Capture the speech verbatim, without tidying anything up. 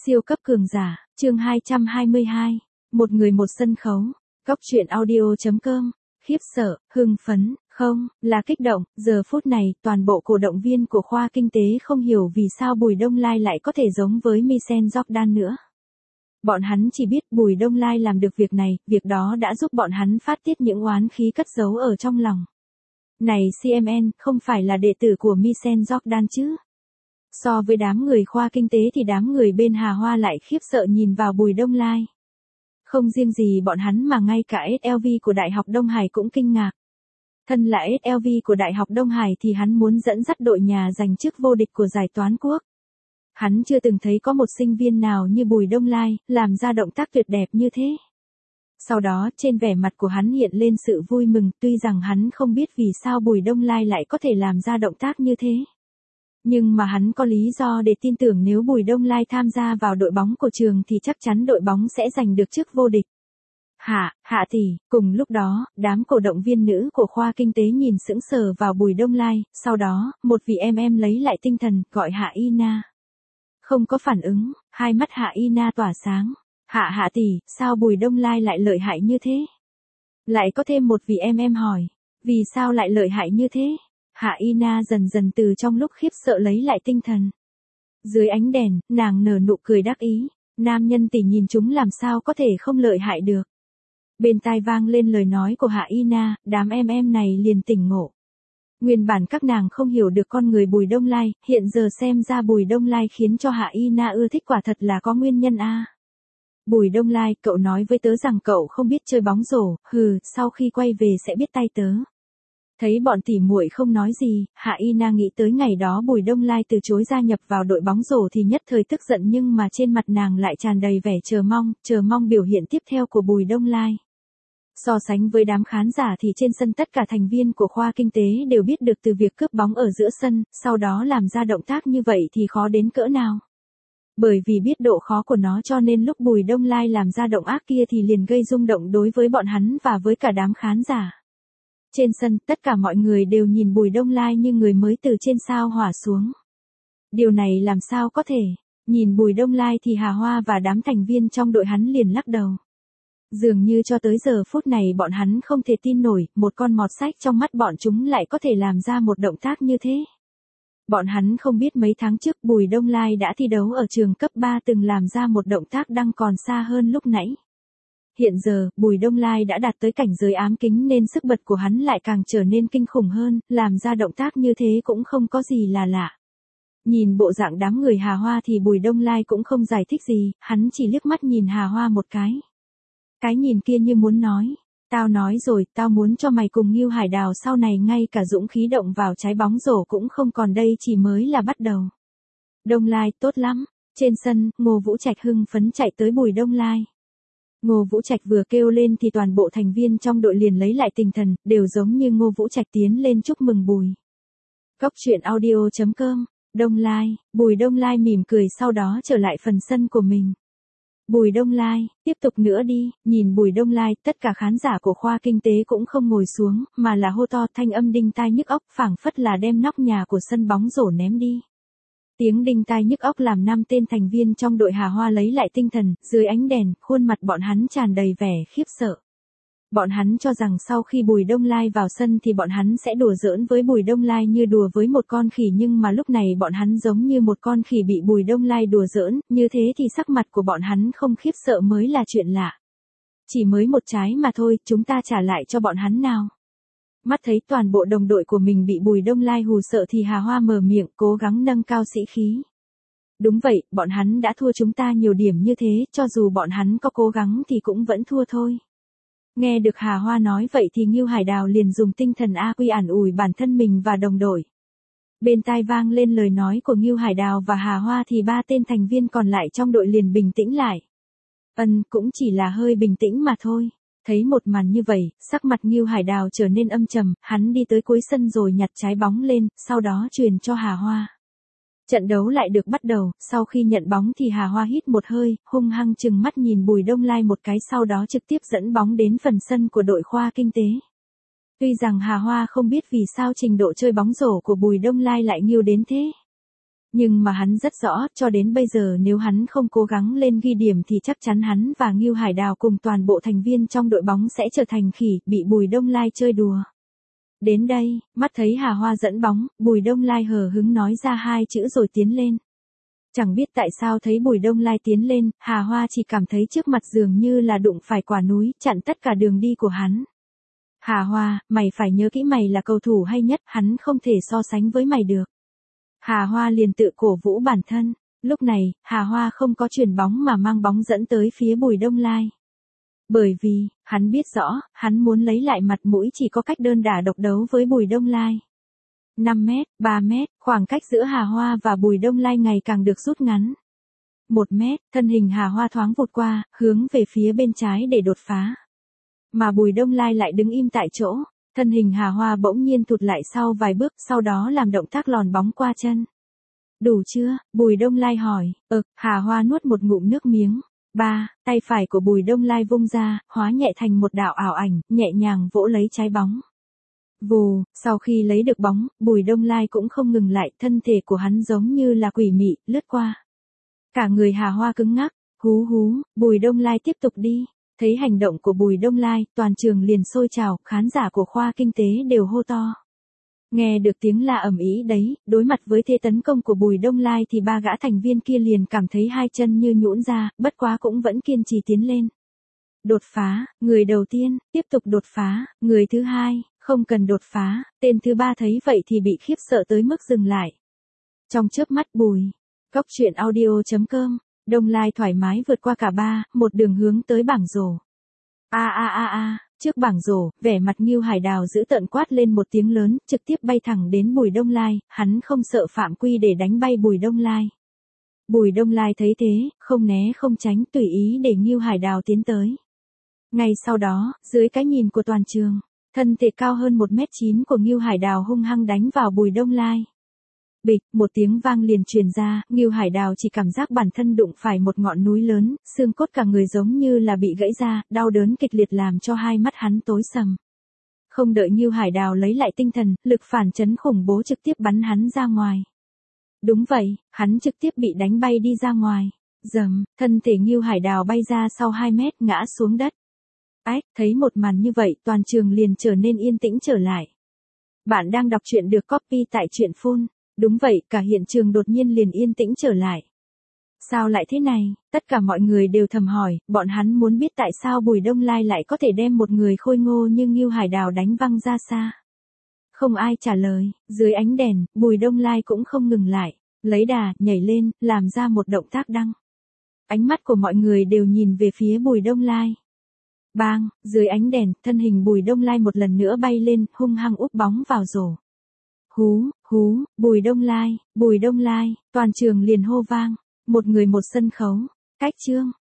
Siêu cấp cường giả, chương hai trăm hai mươi hai. Một người một sân khấu. Góc truyện audio chấm com. Khiếp sợ, hưng phấn, không, là kích động. Giờ phút này, toàn bộ cổ động viên của khoa kinh tế không hiểu vì sao Bùi Đông Lai lại có thể giống với Michelle Jordan nữa. Bọn hắn chỉ biết Bùi Đông Lai làm được việc này, việc đó đã giúp bọn hắn phát tiết những oán khí cất giấu ở trong lòng. Này xê em en, không phải là đệ tử của Michelle Jordan chứ? So với đám người khoa kinh tế thì đám người bên Hà Hoa lại khiếp sợ nhìn vào Bùi Đông Lai. Không riêng gì bọn hắn mà ngay cả ét lờ vê của Đại học Đông Hải cũng kinh ngạc. Thân là ét lờ vê của Đại học Đông Hải thì hắn muốn dẫn dắt đội nhà giành chức vô địch của giải toán quốc. Hắn chưa từng thấy có một sinh viên nào như Bùi Đông Lai, làm ra động tác tuyệt đẹp như thế. Sau đó, trên vẻ mặt của hắn hiện lên sự vui mừng, tuy rằng hắn không biết vì sao Bùi Đông Lai lại có thể làm ra động tác như thế. Nhưng mà hắn có lý do để tin tưởng nếu Bùi Đông Lai tham gia vào đội bóng của trường thì chắc chắn đội bóng sẽ giành được chức vô địch. Hạ, Hạ tỷ, cùng lúc đó, đám cổ động viên nữ của khoa kinh tế nhìn sững sờ vào Bùi Đông Lai, sau đó, một vị em em lấy lại tinh thần, gọi Hạ Ina. Không có phản ứng, hai mắt Hạ Ina tỏa sáng. Hạ Hạ tỷ, sao Bùi Đông Lai lại lợi hại như thế? Lại có thêm một vị em em hỏi, vì sao lại lợi hại như thế? Hạ Ina dần dần từ trong lúc khiếp sợ lấy lại tinh thần. Dưới ánh đèn, nàng nở nụ cười đắc ý, nam nhân tỷ nhìn chúng làm sao có thể không lợi hại được. Bên tai vang lên lời nói của Hạ Ina, đám em em này liền tỉnh ngộ. Nguyên bản các nàng không hiểu được con người Bùi Đông Lai, hiện giờ xem ra Bùi Đông Lai khiến cho Hạ Ina ưa thích quả thật là có nguyên nhân a. À. Bùi Đông Lai, cậu nói với tớ rằng cậu không biết chơi bóng rổ, hừ, sau khi quay về sẽ biết tay tớ. Thấy bọn tỉ muội không nói gì, Hạ Ina nghĩ tới ngày đó Bùi Đông Lai từ chối gia nhập vào đội bóng rổ thì nhất thời tức giận nhưng mà trên mặt nàng lại tràn đầy vẻ chờ mong, chờ mong biểu hiện tiếp theo của Bùi Đông Lai. So sánh với đám khán giả thì trên sân tất cả thành viên của khoa kinh tế đều biết được từ việc cướp bóng ở giữa sân, sau đó làm ra động tác như vậy thì khó đến cỡ nào. Bởi vì biết độ khó của nó cho nên lúc Bùi Đông Lai làm ra động ác kia thì liền gây rung động đối với bọn hắn và với cả đám khán giả. Trên sân, tất cả mọi người đều nhìn Bùi Đông Lai như người mới từ trên sao hỏa xuống. Điều này làm sao có thể? Nhìn Bùi Đông Lai thì Hà Hoa và đám thành viên trong đội hắn liền lắc đầu. Dường như cho tới giờ phút này bọn hắn không thể tin nổi, một con mọt sách trong mắt bọn chúng lại có thể làm ra một động tác như thế. Bọn hắn không biết mấy tháng trước Bùi Đông Lai đã thi đấu ở trường cấp ba từng làm ra một động tác đang còn xa hơn lúc nãy. Hiện giờ, Bùi Đông Lai đã đạt tới cảnh giới ám kính nên sức bật của hắn lại càng trở nên kinh khủng hơn, làm ra động tác như thế cũng không có gì là lạ. Nhìn bộ dạng đám người Hà Hoa thì Bùi Đông Lai cũng không giải thích gì, hắn chỉ liếc mắt nhìn Hà Hoa một cái. Cái nhìn kia như muốn nói, tao nói rồi, tao muốn cho mày cùng Ngưu Hải Đào sau này ngay cả dũng khí động vào trái bóng rổ cũng không còn đây chỉ mới là bắt đầu. Đông Lai, tốt lắm. Trên sân, Ngô Vũ Trạch hưng phấn chạy tới Bùi Đông Lai. Ngô Vũ Trạch vừa kêu lên thì toàn bộ thành viên trong đội liền lấy lại tinh thần, đều giống như Ngô Vũ Trạch tiến lên chúc mừng Bùi. Góc truyện audio chấm com. Đông Lai, Bùi Đông Lai mỉm cười sau đó trở lại phần sân của mình. Bùi Đông Lai, tiếp tục nữa đi, nhìn Bùi Đông Lai, tất cả khán giả của khoa kinh tế cũng không ngồi xuống, mà là hô to thanh âm đinh tai nhức óc, phảng phất là đem nóc nhà của sân bóng rổ ném đi. Tiếng đinh tai nhức óc làm năm tên thành viên trong đội Hà Hoa lấy lại tinh thần, dưới ánh đèn, khuôn mặt bọn hắn tràn đầy vẻ khiếp sợ. Bọn hắn cho rằng sau khi Bùi Đông Lai vào sân thì bọn hắn sẽ đùa giỡn với Bùi Đông Lai như đùa với một con khỉ nhưng mà lúc này bọn hắn giống như một con khỉ bị Bùi Đông Lai đùa giỡn, như thế thì sắc mặt của bọn hắn không khiếp sợ mới là chuyện lạ. Chỉ mới một trái mà thôi, chúng ta trả lại cho bọn hắn nào. Mắt thấy toàn bộ đồng đội của mình bị Bùi Đông Lai hù sợ thì Hà Hoa mở miệng cố gắng nâng cao sĩ khí. Đúng vậy, bọn hắn đã thua chúng ta nhiều điểm như thế, cho dù bọn hắn có cố gắng thì cũng vẫn thua thôi. Nghe được Hà Hoa nói vậy thì Ngưu Hải Đào liền dùng tinh thần A Quy ản ủi bản thân mình và đồng đội. Bên tai vang lên lời nói của Ngưu Hải Đào và Hà Hoa thì ba tên thành viên còn lại trong đội liền bình tĩnh lại. Ân, cũng chỉ là hơi bình tĩnh mà thôi. Thấy một màn như vậy, sắc mặt Ngưu Hải Đào trở nên âm trầm, hắn đi tới cuối sân rồi nhặt trái bóng lên, sau đó truyền cho Hà Hoa. Trận đấu lại được bắt đầu, sau khi nhận bóng thì Hà Hoa hít một hơi, hung hăng trừng mắt nhìn Bùi Đông Lai một cái sau đó trực tiếp dẫn bóng đến phần sân của đội khoa kinh tế. Tuy rằng Hà Hoa không biết vì sao trình độ chơi bóng rổ của Bùi Đông Lai lại nghiêu đến thế. Nhưng mà hắn rất rõ, cho đến bây giờ nếu hắn không cố gắng lên ghi điểm thì chắc chắn hắn và Ngưu Hải Đào cùng toàn bộ thành viên trong đội bóng sẽ trở thành khỉ, bị Bùi Đông Lai chơi đùa. Đến đây, mắt thấy Hà Hoa dẫn bóng, Bùi Đông Lai hờ hứng nói ra hai chữ rồi tiến lên. Chẳng biết tại sao thấy Bùi Đông Lai tiến lên, Hà Hoa chỉ cảm thấy trước mặt dường như là đụng phải quả núi, chặn tất cả đường đi của hắn. Hà Hoa, mày phải nhớ kỹ mày là cầu thủ hay nhất, hắn không thể so sánh với mày được. Hà Hoa liền tự cổ vũ bản thân. Lúc này, Hà Hoa không có chuyền bóng mà mang bóng dẫn tới phía Bùi Đông Lai. Bởi vì, hắn biết rõ, hắn muốn lấy lại mặt mũi chỉ có cách đơn đả độc đấu với Bùi Đông Lai. năm mét, ba mét, khoảng cách giữa Hà Hoa và Bùi Đông Lai ngày càng được rút ngắn. một mét, thân hình Hà Hoa thoáng vụt qua, hướng về phía bên trái để đột phá. Mà Bùi Đông Lai lại đứng im tại chỗ, thân hình Hà Hoa bỗng nhiên tụt lại sau vài bước, sau đó làm động tác lòn bóng qua chân. Đủ chưa? Bùi Đông Lai hỏi. Ờ, Hà Hoa nuốt một ngụm nước miếng. Ba, tay phải của Bùi Đông Lai vung ra, hóa nhẹ thành một đạo ảo ảnh, nhẹ nhàng vỗ lấy trái bóng. Vù, sau khi lấy được bóng, Bùi Đông Lai cũng không ngừng lại, thân thể của hắn giống như là quỷ mị, lướt qua. Cả người Hà Hoa cứng ngắc, hú hú, Bùi Đông Lai tiếp tục đi. Thấy hành động của Bùi Đông Lai, toàn trường liền sôi trào, khán giả của khoa kinh tế đều hô to. Nghe được tiếng la ầm ĩ đấy, đối mặt với thế tấn công của Bùi Đông Lai thì ba gã thành viên kia liền cảm thấy hai chân như nhũn ra, bất quá cũng vẫn kiên trì tiến lên. Đột phá, người đầu tiên, tiếp tục đột phá, người thứ hai, không cần đột phá, tên thứ ba thấy vậy thì bị khiếp sợ tới mức dừng lại. Trong chớp mắt Bùi, Cóc truyện audio chấm com, Đông Lai thoải mái vượt qua cả ba, một đường hướng tới bảng rổ. A a a a, trước bảng rổ, vẻ mặt Ngưu Hải Đào giữ tợn quát lên một tiếng lớn, trực tiếp bay thẳng đến Bùi Đông Lai, hắn không sợ phạm quy để đánh bay Bùi Đông Lai. Bùi Đông Lai thấy thế, không né không tránh, tùy ý để Ngưu Hải Đào tiến tới. Ngay sau đó, dưới cái nhìn của toàn trường, thân thể cao hơn một mét chín của Ngưu Hải Đào hung hăng đánh vào Bùi Đông Lai. Bịch, một tiếng vang liền truyền ra, Ngưu Hải Đào chỉ cảm giác bản thân đụng phải một ngọn núi lớn, xương cốt cả người giống như là bị gãy ra, đau đớn kịch liệt làm cho hai mắt hắn tối sầm. Không đợi Ngưu Hải Đào lấy lại tinh thần, lực phản chấn khủng bố trực tiếp bắn hắn ra ngoài. Đúng vậy, hắn trực tiếp bị đánh bay đi ra ngoài. Dầm, thân thể Ngưu Hải Đào bay ra sau hai mét ngã xuống đất. Ách, thấy một màn như vậy, toàn trường liền trở nên yên tĩnh trở lại. Bạn đang đọc truyện được copy tại truyện phun. Đúng vậy, cả hiện trường đột nhiên liền yên tĩnh trở lại. Sao lại thế này? Tất cả mọi người đều thầm hỏi, bọn hắn muốn biết tại sao Bùi Đông Lai lại có thể đem một người khôi ngô như Ngưu Hải Đào đánh văng ra xa. Không ai trả lời, dưới ánh đèn, Bùi Đông Lai cũng không ngừng lại, lấy đà, nhảy lên, làm ra một động tác đăng. Ánh mắt của mọi người đều nhìn về phía Bùi Đông Lai. Bang, dưới ánh đèn, thân hình Bùi Đông Lai một lần nữa bay lên, hung hăng úp bóng vào rổ. Hú, hú, Bùi Đông Lai, Bùi Đông Lai, toàn trường liền hô vang, một người một sân khấu, cách chương.